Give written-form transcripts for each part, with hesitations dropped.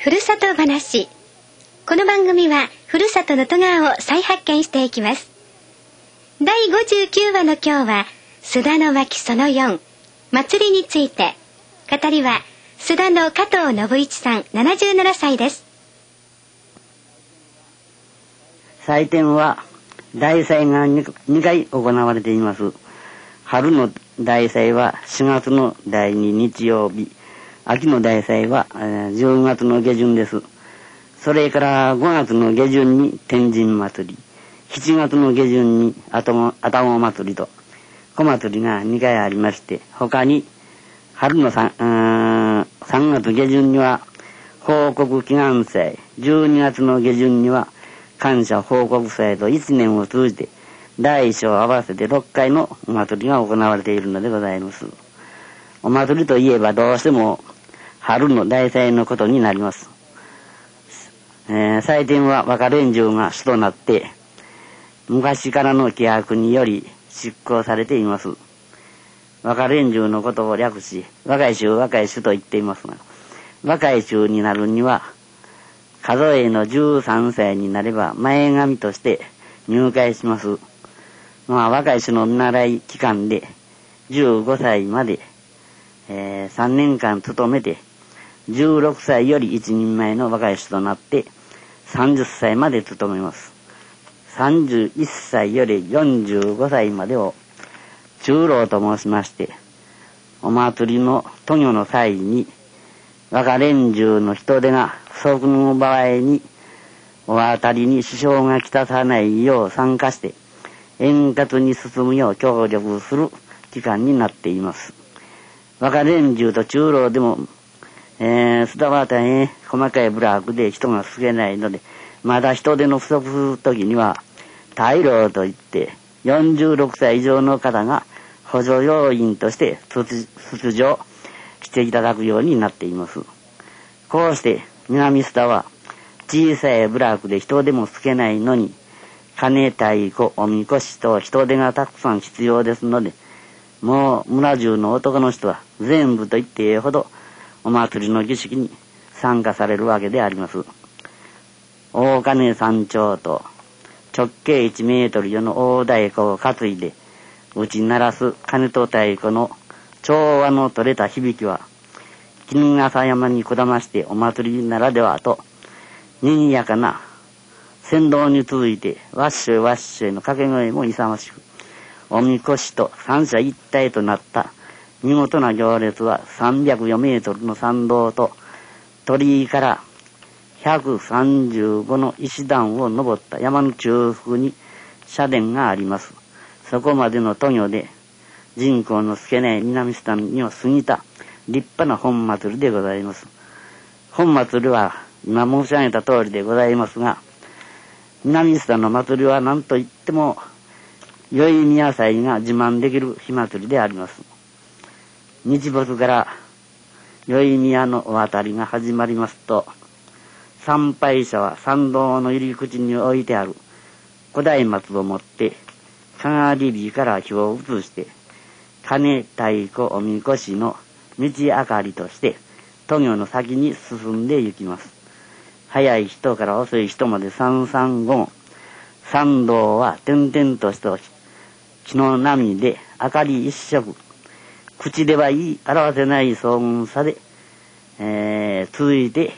ふるさと話。この番組はふるさとの戸川を再発見していきます。第59話の今日は須田の脇その4祭りについて。語りは須田の加藤信一さん77歳です。 祭典は大祭が 2回行われています。春の大祭は4月の第2日曜日、秋の大祭は10月の下旬です。それから5月の下旬に天神祭り、7月の下旬に愛宕祭りと小祭りが2回ありまして、他に春の 3月下旬には報告祈願祭、12月の下旬には感謝報告祭と1年を通じて大小合わせて6回のお祭りが行われているのでございます。お祭りといえばどうしても春の大祭のことになります。祭典は若連中が主となって昔からの規約により執行されています。若連中のことを略し若い衆と言っていますが、若い衆になるには数えの13歳になれば前髪として入会します。若い衆の見習い期間で15歳まで、3年間勤めて16歳より一人前の若い衆となって30歳まで勤めます。31歳より45歳までを中老と申しまして、お祭りの渡御の際に若連中の人手が不足の場合にお渡りに支障がきたさないよう参加して円滑に進むよう協力する期間になっています。若連中と中老でも須田は大変細かい部落で人が少ないので、まだ人手の不足するときには大老といって46歳以上の方が補助要員として出場していただくようになっています。こうして南須田は小さい部落で人手も少ないのに鐘太鼓おみこしと人手がたくさん必要ですので、もう村中の男の人は全部と言っていいほどお祭りの儀式に参加されるわけであります。大鐘山頂と直径1メートル余の大太鼓を担いで打ち鳴らす鐘と太鼓の調和の取れた響きは衣笠山にこだましてお祭りならではと、賑やかな先導に続いてわっしょいわっしょいの掛け声も勇ましく、おみこしと三者一体となった見事な行列は304メートルの参道と鳥居から135の石段を登った山の中腹に社殿があります。そこまでの渡御で人口の少ない南須田にを過ぎた立派な本祭りでございます。本祭りは今申し上げた通りでございますが、南須田の祭りは何といっても宵宮祭が自慢できる火祭りであります。日没から宵宮のお渡りが始まりますと、参拝者は参道の入り口に置いてある古代松を持ってかがり火から火を移して鐘太鼓おみこしの道明かりとして渡御の先に進んで行きます。早い人から遅い人まで335、参道は点々とした木の波で明かり一色、口では言い表せない荘厳さで、続いて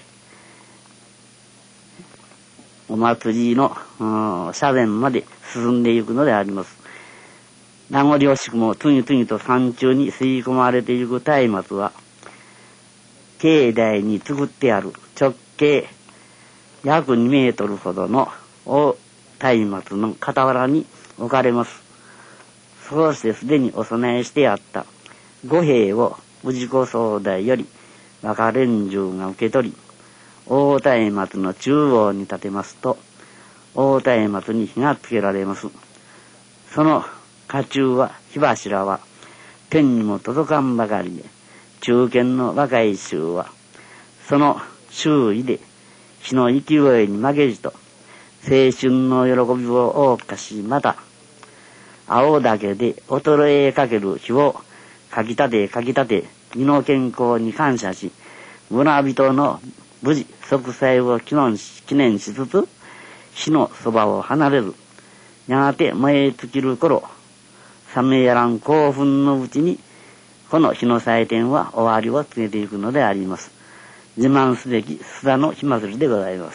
お祭りの社殿まで進んでいくのであります。名残惜しくも次々と山中に吸い込まれていく松明は境内に作ってある直径約2メートルほどの大松明の傍らに置かれます。そうしてすでにお供えしてあった五兵を氏子総代より若連中が受け取り、大松明の中央に立てますと大松明に火がつけられます。その火柱は天にも届かんばかりで、中堅の若い衆はその周囲で火の勢いに負けじと青春の喜びを謳歌し、また青竹で衰えかける火をかきたて身の健康に感謝し、村人の無事息災を記念しつつ火のそばを離れる。やがて燃え尽きる頃、冷めやらん興奮のうちにこの火の祭典は終わりを告げていくのであります。自慢すべき須田の火祭りでございます。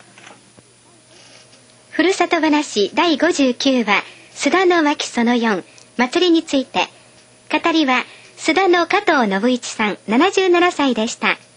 ふるさと話第59話須田の脇その4祭りについて、語りは須田の加藤信一さん77歳でした。